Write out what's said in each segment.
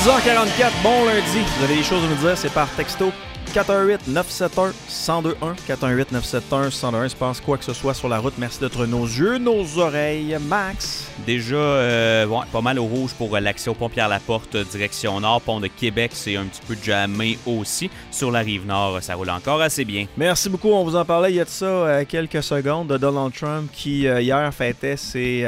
6h44, bon lundi. Vous avez des choses à nous dire, c'est par texto 418-971-1021. 418-971-1021. Je pense quoi que ce soit sur la route. Merci d'être nos yeux, nos oreilles. Max. Déjà, pas mal au rouge pour l'accès au pont Pierre-Laporte, direction nord. Pont de Québec, c'est un petit peu jammé aussi. Sur la rive nord, ça roule encore assez bien. Merci beaucoup. On vous en parlait il y a de ça quelques secondes de Donald Trump qui, hier, fêtait ses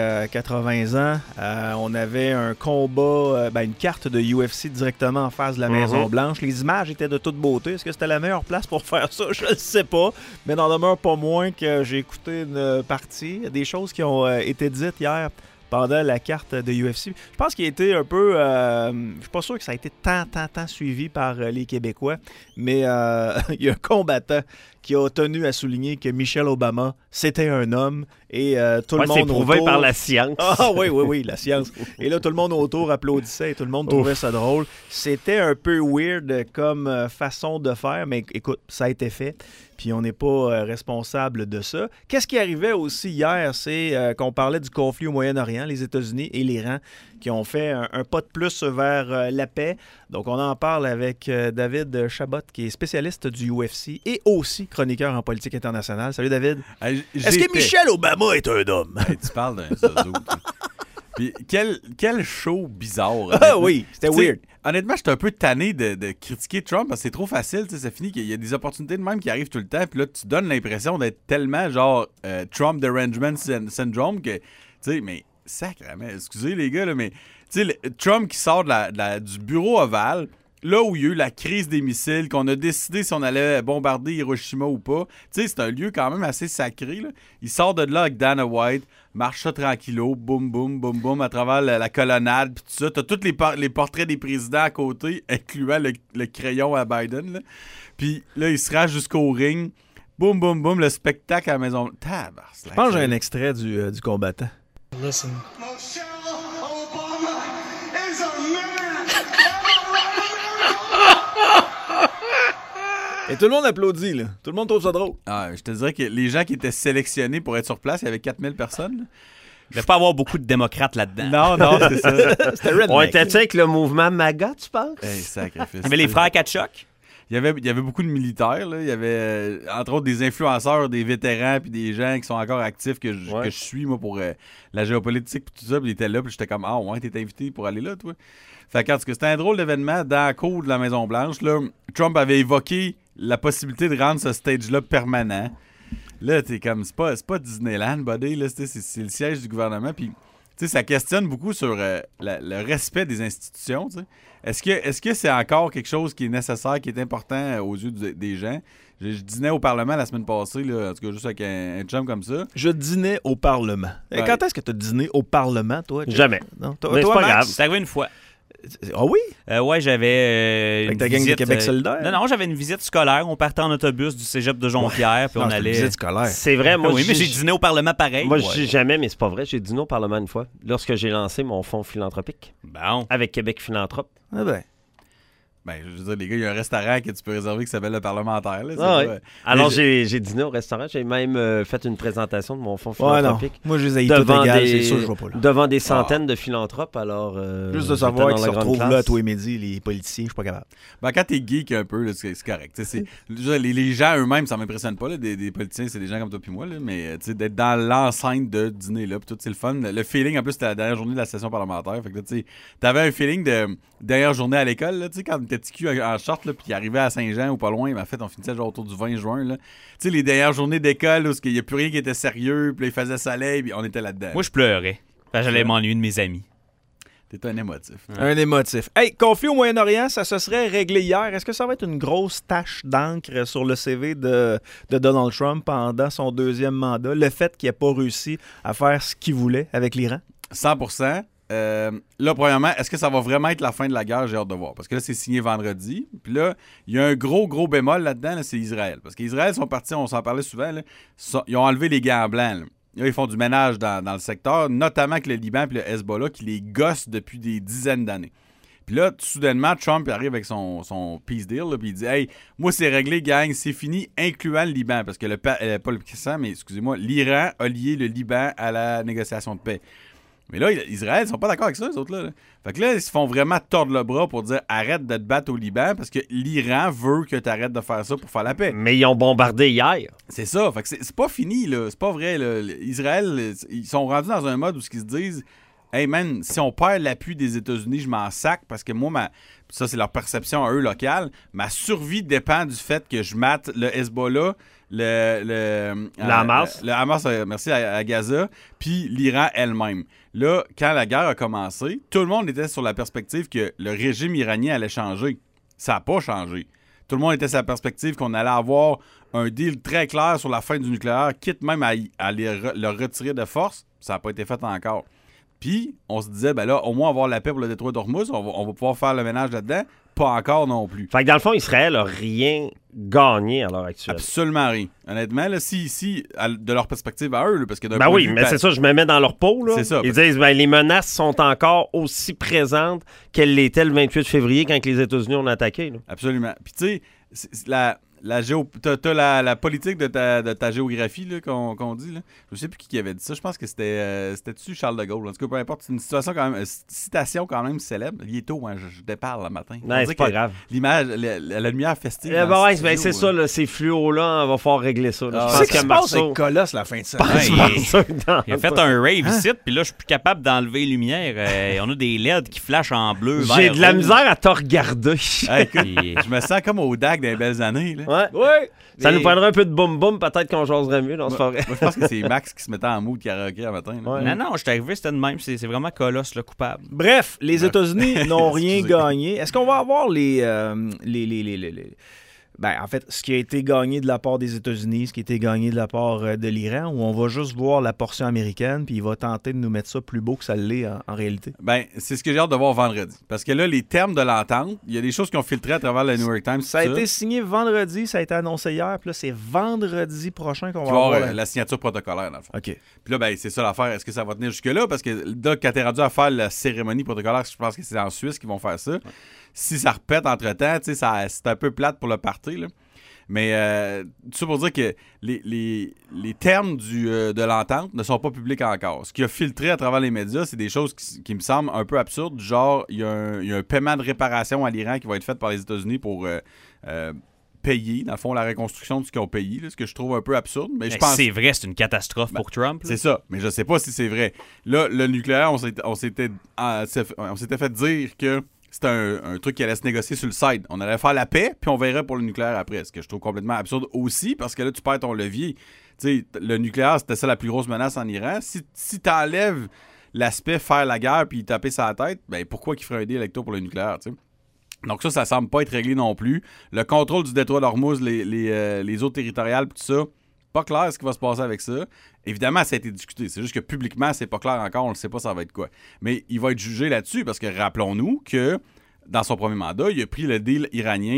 80 ans. On avait un combat, une carte de UFC directement en face de la Maison-Blanche. Les images étaient de toute beauté. Est-ce que c'était la meilleure place pour faire ça? Je ne sais pas. Mais n'en demeure pas moins que j'ai écouté une partie. Il y a des choses qui ont été dites hier pendant la carte de UFC. Je pense qu'il a été un peu... je suis pas sûr que ça a été tant suivi par les Québécois, mais il y a un combattant qui a tenu à souligner que Michelle Obama, c'était un homme et tout le monde c'est prouvé autour... par la science. Ah oui, la science. Et là, tout le monde autour applaudissait et tout le monde trouvait ça drôle. C'était un peu weird comme façon de faire, mais écoute, ça a été fait. Puis on n'est pas responsable de ça. Qu'est-ce qui arrivait aussi hier, c'est qu'on parlait du conflit au Moyen-Orient, les États-Unis et l'Iran, qui ont fait un pas de plus vers la paix. Donc on en parle avec David Chabot, qui est spécialiste du UFC et aussi chroniqueur en politique internationale. Salut David. Est-ce que Michelle Obama est un homme? Tu parles d'un zozo. Puis quel show bizarre. Ah oui, c'était weird. Honnêtement, j'étais un peu tanné de critiquer Trump parce que c'est trop facile. Ça finit qu'il y a des opportunités de même qui arrivent tout le temps. Puis là, tu donnes l'impression d'être tellement genre Trump derangement syndrome que, tu sais, mais sacrément, excusez les gars, là, mais tu sais, Trump qui sort du bureau ovale, là où il y a eu la crise des missiles, qu'on a décidé si on allait bombarder Hiroshima ou pas. Tu sais, c'est un lieu quand même assez sacré, là. Il sort de là avec Dana White, marche ça tranquillo, boum, boum, boum, boum, à travers la colonnade, puis tout ça. T'as tous les portraits des présidents à côté, incluant le crayon à Biden, là. Puis là, il se rage jusqu'au ring. Boum, boum, boum, le spectacle à la maison. Je pense que j'ai un extrait du combattant. Listen. Et tout le monde applaudit, là. Tout le monde trouve ça drôle. Ah, je te dirais que les gens qui étaient sélectionnés pour être sur place, il y avait 4000 personnes, là. Il ne devait pas avoir beaucoup de démocrates là-dedans. Non, c'est ça. C'était redneck. On était-tu avec le mouvement MAGA, tu penses? Hey, sacrifice. Mais les frères Kachuk, Il y avait beaucoup de militaires, là. Il y avait, entre autres, des influenceurs, des vétérans, puis des gens qui sont encore actifs que je suis, moi, pour la géopolitique, puis tout ça. Puis ils étaient là, puis j'étais comme, ah ouais, t'es invité pour aller là, toi. Fait que, en tout cas, c'était un drôle d'événement dans la cour de la Maison-Blanche, là. Trump avait évoqué la possibilité de rendre ce stage-là permanent. Là, t'es comme, c'est pas Disneyland, buddy, là, c'est le siège du gouvernement, puis... Tu sais, ça questionne beaucoup sur le respect des institutions. Tu sais. Est-ce que c'est encore quelque chose qui est nécessaire, qui est important aux yeux des gens? Je dînais au Parlement la semaine passée, là, en tout cas juste avec un chum comme ça. Je dînais au Parlement. Ouais. Quand est-ce que tu as dîné au Parlement, toi? Jamais. Non, mais c'est pas grave. C'est arrivé une fois. Ah oui? Ouais, j'avais avec ta gang de Québec solidaire? Non, j'avais une visite scolaire. On partait en autobus du cégep de Jonquière, puis on allait... Une visite scolaire. C'est vrai, moi... Oui, mais j'ai dîné au Parlement pareil. Moi, je dis jamais, mais c'est pas vrai. J'ai dîné au Parlement une fois, lorsque j'ai lancé mon fonds philanthropique. Bon. Avec Québec Philanthrope. Ah ben... Ben, je veux dire, les gars, il y a un restaurant que tu peux réserver qui s'appelle le Parlementaire. Là, ouais. Alors, j'ai dîné au restaurant. J'ai même fait une présentation de mon fonds philanthropique. Non. Moi, je les ai tout égal, c'est sûr, je vais pas là. Devant des centaines de philanthropes, alors... Juste de savoir qu'ils se retrouvent là tous les midis, les politiciens, je suis pas capable. Ben, quand t'es geek un peu, là, c'est correct. Les gens eux-mêmes, ça m'impressionne pas. Là, des politiciens, c'est des gens comme toi puis moi. Là, mais d'être dans l'enceinte de dîner, là, puis tout, c'est le fun. Le feeling, en plus, c'était la dernière journée de la session parlementaire. Fait que t'avais un feeling de dernière journée à l'école, là, quand petit cul en short, là, puis il arrivait à Saint-Jean ou pas loin, mais en fait, on finissait genre autour du 20 juin. Tu sais, les dernières journées d'école où il n'y a plus rien qui était sérieux, puis là, il faisait soleil, puis on était là-dedans. Moi, je pleurais. J'allais m'ennuyer de mes amis. T'es un émotif. Un émotif. Hey, conflit au Moyen-Orient, ça se serait réglé hier. Est-ce que ça va être une grosse tache d'encre sur le CV de Donald Trump pendant son deuxième mandat? Le fait qu'il n'ait pas réussi à faire ce qu'il voulait avec l'Iran? 100%. Là, premièrement, est-ce que ça va vraiment être la fin de la guerre? J'ai hâte de voir. Parce que là, c'est signé vendredi. Puis là, il y a un gros bémol là-dedans, là, c'est Israël. Parce qu'Israël sont partis, on s'en parlait souvent, là, ils ont enlevé les gants blancs. Là. Là, ils font du ménage dans le secteur, notamment avec le Liban et le Hezbollah qui les gossent depuis des dizaines d'années. Puis là, soudainement, Trump arrive avec son peace deal, puis il dit « Hey, moi, c'est réglé, gang, c'est fini, incluant le Liban. » Parce que pas le Pakistan, mais excusez-moi, l'Iran a lié le Liban à la négociation de paix. Mais là, Israël, ils sont pas d'accord avec ça, les autres-là. Là. Fait que là, ils se font vraiment tordre le bras pour dire arrête de te battre au Liban parce que l'Iran veut que tu arrêtes de faire ça pour faire la paix. Mais ils ont bombardé hier. C'est ça. Fait que c'est pas fini, là. C'est pas vrai, là. Israël, ils sont rendus dans un mode où ils se disent hey man, si on perd l'appui des États-Unis, je m'en sac parce que moi, ça c'est leur perception à eux locale, ma survie dépend du fait que je mate le Hezbollah, le Hamas. Le Hamas, merci, à Gaza, puis l'Iran elle-même. Là, quand la guerre a commencé, tout le monde était sur la perspective que le régime iranien allait changer. Ça n'a pas changé. Tout le monde était sur la perspective qu'on allait avoir un deal très clair sur la fin du nucléaire, quitte même à le retirer de force. Ça n'a pas été fait encore. Puis, on se disait, ben là, au moins avoir la paix pour le détroit d'Ormuz, on va pouvoir faire le ménage là-dedans. Pas encore non plus. Fait que dans le fond, Israël n'a rien gagné à l'heure actuelle. Absolument rien. Honnêtement, là, si de leur perspective à eux, là, parce que d'un Ben point oui, de vue mais c'est ça, je me mets dans leur peau. Là. C'est ça. Ils disent, ben, les menaces sont encore aussi présentes qu'elles l'étaient le 28 février quand les États-Unis ont attaqué. Là. Absolument. Puis tu sais, t'as la politique de ta géographie là, qu'on dit. Là. Je sais plus qui avait dit ça. Je pense que c'était-tu Charles de Gaulle. En tout cas, peu importe. C'est une citation quand même célèbre. Il est tôt, hein, je déparle le matin. Non, c'est pas grave. L'image, la lumière festive. C'est ça, là, ces fluos-là, on va falloir régler ça. Là. Je pense qu'il se passe avec Colosse la fin de semaine. Il a fait un rave ici, puis là, je suis plus capable d'enlever les lumières. On a des LED qui flashent en bleu, vert, J'ai de la rouge. misère à te regarder. Écoute, je me sens comme au DAG des belles années. Là. Ouais. Ça nous prendrait un peu de boum-boum, peut-être qu'on jaserait mieux dans ce forêt. Moi, je pense que c'est Max qui se mettait en mood karaoké un matin. Là. Ouais. Non, je suis arrivé, c'était de même. C'est vraiment Colosse le coupable. Bref, les États-Unis n'ont rien Excusez. gagné. Est-ce qu'on va avoir ben, en fait, ce qui a été gagné de la part des États-Unis, ce qui a été gagné de la part de l'Iran, ou on va juste voir la portion américaine, puis il va tenter de nous mettre ça plus beau que ça l'est en réalité? Ben, c'est ce que j'ai hâte de voir vendredi. Parce que là, les termes de l'entente, il y a des choses qui ont filtré à travers le New York Times. Ça a été signé vendredi, ça a été annoncé hier, puis là, c'est vendredi prochain qu'on va Tu vas avoir avoir la signature protocolaire, dans le fond. OK. Puis là, ben, c'est ça l'affaire. Est-ce que ça va tenir jusque-là? Parce que là, quand t'es rendu à faire la cérémonie protocolaire, je pense que c'est en Suisse qu'ils vont faire ça. Ouais. Si ça repète entre-temps, tu sais, c'est un peu plate pour le party, là. Mais tout ça pour dire que les termes de l'entente ne sont pas publics encore. Ce qui a filtré à travers les médias, c'est des choses qui me semblent un peu absurdes. Genre, il y a un paiement de réparation à l'Iran qui va être fait par les États-Unis pour payer, dans le fond, la reconstruction de ce qu'ils ont payé, là, ce que je trouve un peu absurde. Mais je pense... C'est vrai, c'est une catastrophe pour Trump. Là. C'est ça, mais je sais pas si c'est vrai. Là, le nucléaire, on s'était fait dire que c'était un truc qui allait se négocier sur le side. On allait faire la paix, puis on verrait pour le nucléaire après. Ce que je trouve complètement absurde aussi, parce que là, tu perds ton levier. Tu sais, le nucléaire, c'était ça la plus grosse menace en Iran. Si tu enlèves l'aspect faire la guerre puis taper sa tête, ben pourquoi qu'il ferait un deal avec toi pour le nucléaire, tu sais? Donc ça semble pas être réglé non plus. Le contrôle du détroit d'Ormuz, les eaux territoriales, tout ça, pas clair ce qui va se passer avec ça. Évidemment, ça a été discuté. C'est juste que publiquement, c'est pas clair encore. On ne sait pas ça va être quoi. Mais il va être jugé là-dessus parce que rappelons-nous que dans son premier mandat, il a pris le deal iranien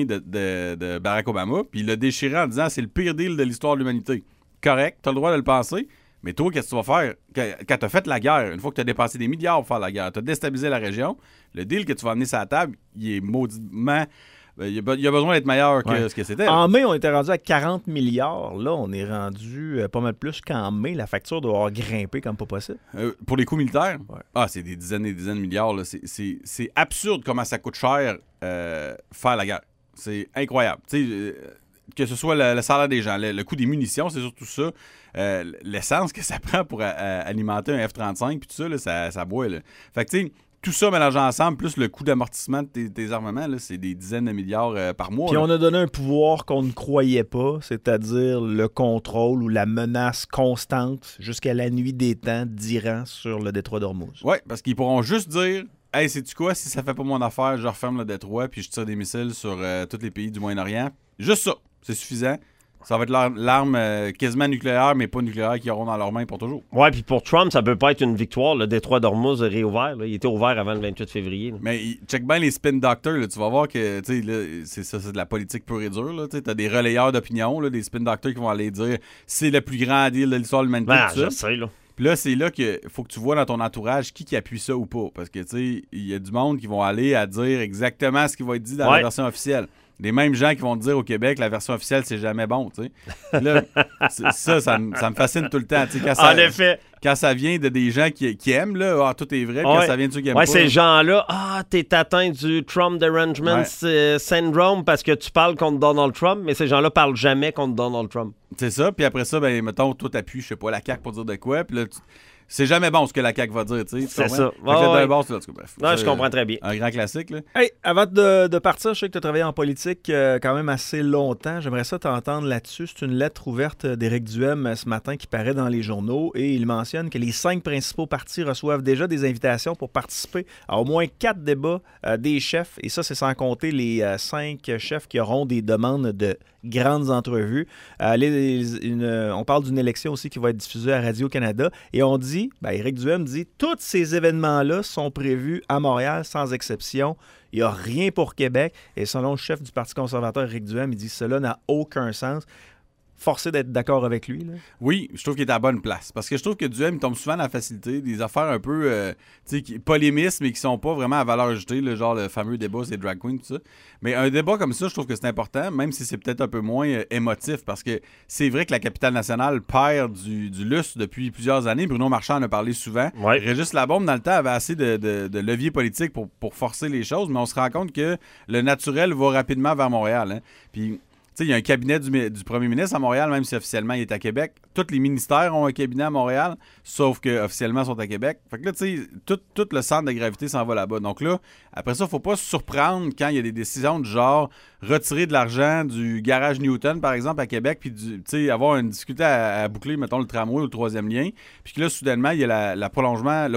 de Barack Obama puis il l'a déchiré en disant c'est le pire deal de l'histoire de l'humanité. Correct, t'as le droit de le penser. Mais toi, qu'est-ce que tu vas faire? Quand t'as fait la guerre, une fois que t'as dépensé des milliards pour faire la guerre, t'as déstabilisé la région, le deal que tu vas amener sur la table, il est mauditement... Il a besoin d'être meilleur que ce que c'était. En mai, on était rendu à 40 milliards. Là, on est rendu pas mal plus qu'en mai. La facture doit avoir grimpé comme pas possible. Pour les coûts militaires? Ouais. C'est des dizaines et des dizaines de milliards. Là. C'est absurde comment ça coûte cher faire la guerre. C'est incroyable. Que ce soit le salaire des gens, le coût des munitions, c'est surtout ça. L'essence que ça prend pour alimenter un F-35, puis tout ça, là, ça boit. Là. Fait que, tu sais, tout ça mélangé ensemble, plus le coût d'amortissement de tes armements, là, c'est des dizaines de milliards par mois. Puis on a donné un pouvoir qu'on ne croyait pas, c'est-à-dire le contrôle ou la menace constante jusqu'à la nuit des temps d'Iran sur le détroit d'Ormuz. Oui, parce qu'ils pourront juste dire « Hey, sais-tu quoi? Si ça fait pas mon affaire, je referme le détroit puis je tire des missiles sur tous les pays du Moyen-Orient. » Juste ça, c'est suffisant. Ça va être l'arme quasiment nucléaire, mais pas nucléaire, qu'ils auront dans leurs mains pour toujours. Ouais, puis pour Trump, ça peut pas être une victoire. Le détroit d'Ormuz est réouvert. Là. Il était ouvert avant le 28 février. Là. Mais check bien les spin doctors. Là. Tu vas voir que c'est de la politique pure et dure. Tu as des relayeurs d'opinion, là, des spin doctors qui vont aller dire c'est le plus grand deal de l'histoire de l'humanité. Je sais, là. Puis là, c'est là qu'il faut que tu vois dans ton entourage qui appuie ça ou pas. Parce que, tu sais, il y a du monde qui vont aller à dire exactement ce qui va être dit dans la version officielle. Les mêmes gens qui vont te dire au Québec, la version officielle, c'est jamais bon, tu sais. Là, ça me fascine tout le temps. Tu sais, En effet. Quand ça vient de des gens qui aiment, là, tout est vrai, puis quand ça vient de ceux qui aiment pas. Ces gens-là, t'es atteint du Trump derangement syndrome parce que tu parles contre Donald Trump, mais ces gens-là parlent jamais contre Donald Trump. C'est ça, puis après ça, ben mettons, toi t'appuies, je sais pas, la CAQ pour dire de quoi, puis là, c'est jamais bon ce que la CAQ va dire, tu sais. C'est ça. Bref, Non, je comprends très bien. Un grand classique, là. Hey, avant de partir, je sais que tu as travaillé en politique quand même assez longtemps. J'aimerais ça t'entendre là-dessus. C'est une lettre ouverte d'Éric Duhem ce matin qui paraît dans les journaux et il mentionne que les 5 principaux partis reçoivent déjà des invitations pour participer à au moins 4 débats des chefs. Et ça, c'est sans compter les 5 chefs qui auront des demandes de grandes entrevues. On parle d'une élection aussi qui va être diffusée à Radio-Canada et on dit, Éric Duhem dit, tous ces événements-là sont prévus à Montréal sans exception. Il n'y a rien pour Québec. Et selon le chef du Parti conservateur, Éric Duhem, il dit cela n'a aucun sens. Forcé d'être d'accord avec lui, là. Oui, je trouve qu'il est à la bonne place. Parce que je trouve que Duhem, il tombe souvent dans la facilité, des affaires un peu polémistes, mais qui sont pas vraiment à valeur ajoutée, là, genre le fameux débat, c'est drag queen, tout ça. Mais un débat comme ça, je trouve que c'est important, même si c'est peut-être un peu moins émotif, parce que c'est vrai que la capitale nationale perd du lustre depuis plusieurs années. Bruno Marchand en a parlé souvent. Ouais. Régis Labombe, dans le temps, avait assez de leviers politiques pour forcer les choses, mais on se rend compte que le naturel va rapidement vers Montréal. Hein. Puis, tu sais, il y a un cabinet du premier ministre à Montréal, même si officiellement il est à Québec. Tous les ministères ont un cabinet à Montréal, sauf qu'officiellement ils sont à Québec. Fait que là, tu sais, tout le centre de gravité s'en va là-bas. Donc là, après ça, il ne faut pas se surprendre quand il y a des décisions du genre retirer de l'argent du garage Newton, par exemple, à Québec, puis tu sais, avoir une difficulté à boucler, mettons, le tramway ou le 3e lien. Puis que là, soudainement, il y a le prolongement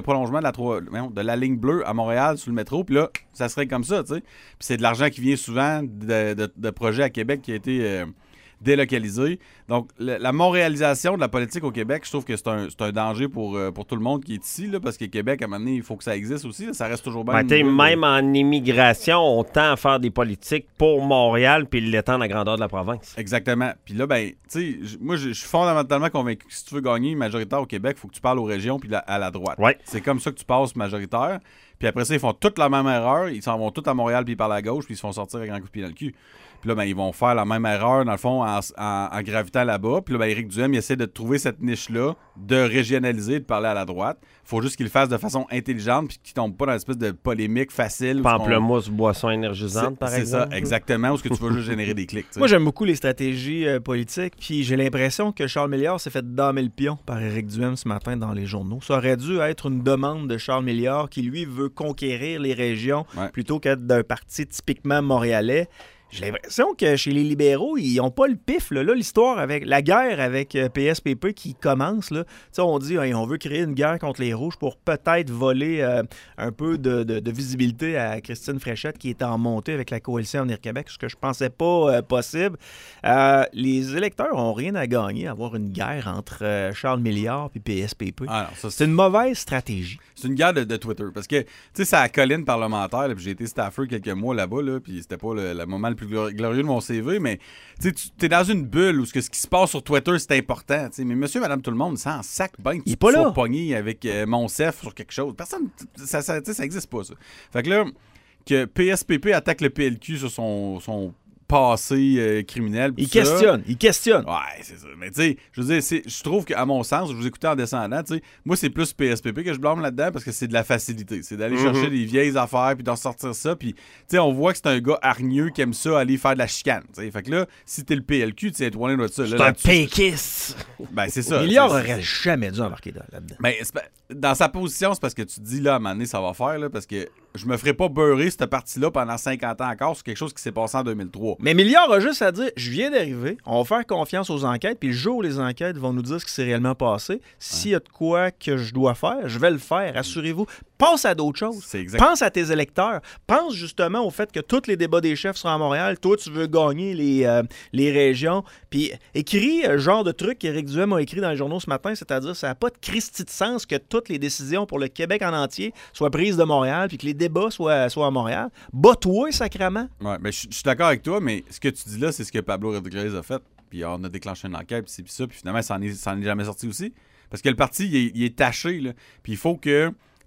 de la ligne bleue à Montréal sur le métro. Puis là, ça serait comme ça, tu sais. Puis c'est de l'argent qui vient souvent de projets à Québec qui a été délocalisé. Donc, la montréalisation de la politique au Québec, je trouve que c'est un danger pour tout le monde qui est ici, là, parce que Québec, à un moment donné, il faut que ça existe aussi. Là, ça reste toujours bien. Même en immigration, on tend à faire des politiques pour Montréal puis l'étendre à la grandeur de la province. Exactement. Puis là, ben, tu sais, moi, je suis fondamentalement convaincu que si tu veux gagner majoritaire au Québec, il faut que tu parles aux régions puis à la droite. Ouais. C'est comme ça que tu passes majoritaire. Puis après ça, ils font toute la même erreur. Ils s'en vont tous à Montréal puis ils parlent à gauche puis ils se font sortir avec un coup de pied dans le cul. Puis là, ben, ils vont faire la même erreur, dans le fond, en gravitant là-bas. Puis là, ben, Éric Duhem, il essaie de trouver cette niche-là, de régionaliser, de parler à la droite. Il faut juste qu'il le fasse de façon intelligente puis qu'il ne tombe pas dans une espèce de polémique facile. Pamplemousse, boisson énergisante, par exemple. C'est ça, exactement. Où est-ce que tu veux juste générer des clics. T'sais. Moi, j'aime beaucoup les stratégies politiques. Puis j'ai l'impression que Charles Milliard s'est fait damer le pion par Éric Duhem ce matin dans les journaux. Ça aurait dû être une demande de Charles Milliard qui, lui, veut conquérir les régions plutôt qu'être d'un parti typiquement montréalais. J'ai l'impression que chez les libéraux, ils n'ont pas le pif. Là, l'histoire avec la guerre avec PSPP qui commence, là, on dit on veut créer une guerre contre les Rouges pour peut-être voler un peu de visibilité à Christine Fréchette qui est en montée avec la coalition Avenir Québec, ce que je pensais pas possible. Les électeurs n'ont rien à gagner à avoir une guerre entre Charles Milliard et PSPP. C'est une mauvaise stratégie. C'est une guerre de Twitter parce que c'est à la colline parlementaire, puis j'ai été staffer quelques mois là-bas, là, puis c'était pas le moment le plus glorieux de mon CV, mais tu es dans une bulle où ce qui se passe sur Twitter, c'est important. T'sais. Mais monsieur, madame, tout le monde, ça en sac ben il est pas là. Pogné avec Monsef sur quelque chose. Personne, ça existe pas, ça. Fait que là, que PSPP attaque le PLQ sur son passé criminel. Il questionne. Ouais, c'est ça. Mais tu sais, je veux dire, je trouve qu'à mon sens, je vous écoutais en descendant, tu sais, moi, c'est plus PSPP que je blâme là-dedans parce que c'est de la facilité. C'est d'aller chercher des vieilles affaires puis d'en sortir ça. Puis, tu sais, on voit que c'est un gars hargneux qui aime ça, aller faire de la chicane. T'sais. Fait que là, si t'es le PLQ, tu sais, étoilé de ça. C'est un péquiste. Ben, c'est ça. Milliard aurait jamais dû embarquer là-dedans. Ben, dans sa position, c'est parce que tu te dis, là, à un moment donné, ça va faire, là, parce que je me ferais pas beurrer cette partie-là pendant 50 ans encore sur quelque chose qui s'est passé en 2003. Mais Milliard a juste à dire, je viens d'arriver, on va faire confiance aux enquêtes, puis le jour où les enquêtes vont nous dire ce qui s'est réellement passé, s'il y a de quoi que je dois faire, je vais le faire, assurez-vous. Pense à d'autres choses. Pense à tes électeurs. Pense justement au fait que tous les débats des chefs seront à Montréal. Toi, tu veux gagner les régions. Puis écris le genre de truc qu'Éric Duhem a écrit dans les journaux ce matin, c'est-à-dire ça n'a pas de Christi de sens que toutes les décisions pour le Québec en entier soient prises de Montréal puis que les débats soient à Montréal. Bats-toi, sacrément. Ouais, mais je suis d'accord avec toi, mais ce que tu dis là, c'est ce que Pablo Rodriguez a fait. Puis on a déclenché une enquête, puis ça, puis finalement, ça n'en est jamais sorti aussi. Parce que le parti, il est taché, là. Puis il faut que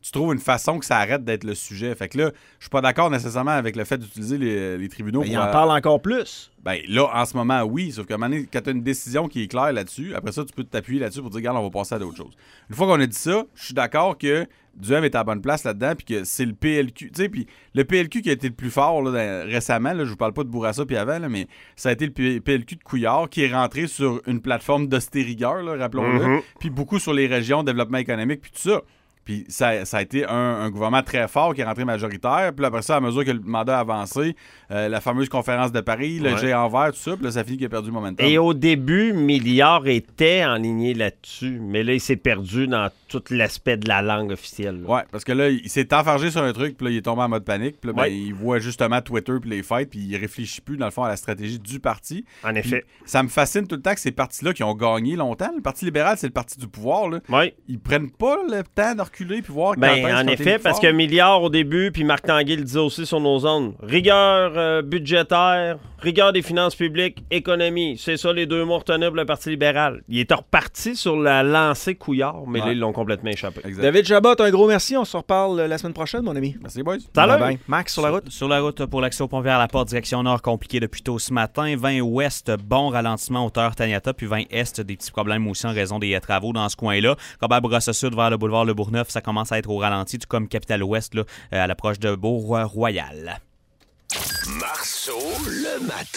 tu trouves une façon que ça arrête d'être le sujet. Fait que là, je suis pas d'accord nécessairement avec le fait d'utiliser les tribunaux. Mais il en parle encore plus. Ben là, en ce moment, oui. Sauf qu'à un moment donné, quand tu as une décision qui est claire là-dessus, après ça, tu peux t'appuyer là-dessus pour dire, regarde, on va passer à d'autres choses. Une fois qu'on a dit ça, je suis d'accord que Duhem est à la bonne place là-dedans, puis que c'est le PLQ. Tu sais, puis le PLQ qui a été le plus fort là, récemment, là, je vous parle pas de Bourassa puis avant, là, mais ça a été le PLQ de Couillard qui est rentré sur une plateforme d'austérigueur, là, rappelons-le, puis beaucoup sur les régions, développement économique, puis tout ça. Puis ça a été un gouvernement très fort qui est rentré majoritaire. Puis après ça, à mesure que le mandat a avancé, la fameuse conférence de Paris, le géant vert, tout ça, puis là, ça finit qu'il a perdu le momentum. Et au début, Milliard était enligné là-dessus, mais là, il s'est perdu dans tout l'aspect de la langue officielle. Là. Ouais, parce que là, il s'est enfargé sur un truc, puis là, il est tombé en mode panique. Puis là, ben, il voit justement Twitter puis les fights, puis il réfléchit plus, dans le fond, à la stratégie du parti. En effet. Puis, ça me fascine tout le temps que ces partis-là qui ont gagné longtemps, le Parti libéral, c'est le parti du pouvoir, là. Oui. Ils prennent pas le temps de reculer puis voir en effet, parce que Milliard au début, puis Marc Tanguay le disait aussi sur nos ondes, rigueur budgétaire, rigueur des finances publiques, économie, c'est ça les deux mots retenus pour le Parti libéral. Il est reparti sur la lancée Couillard, mais là, ils l'ont complètement échappé. Exact. David Chabot, un gros merci. On se reparle la semaine prochaine, mon ami. Merci, boys. Salut! Bye-bye. Max, sur la route. Sur la route pour l'accès au pont vers la porte, direction nord, compliqué depuis tôt ce matin. 20 ouest, bon ralentissement hauteur Taniata, puis 20 est, des petits problèmes aussi en raison des travaux dans ce coin-là. Robert-Bourassa-Sud vers le boulevard Le Bourgneuf, ça commence à être au ralenti, tout comme Capitale-Ouest, là, à l'approche de Beau-Royal. Marceau, le matin.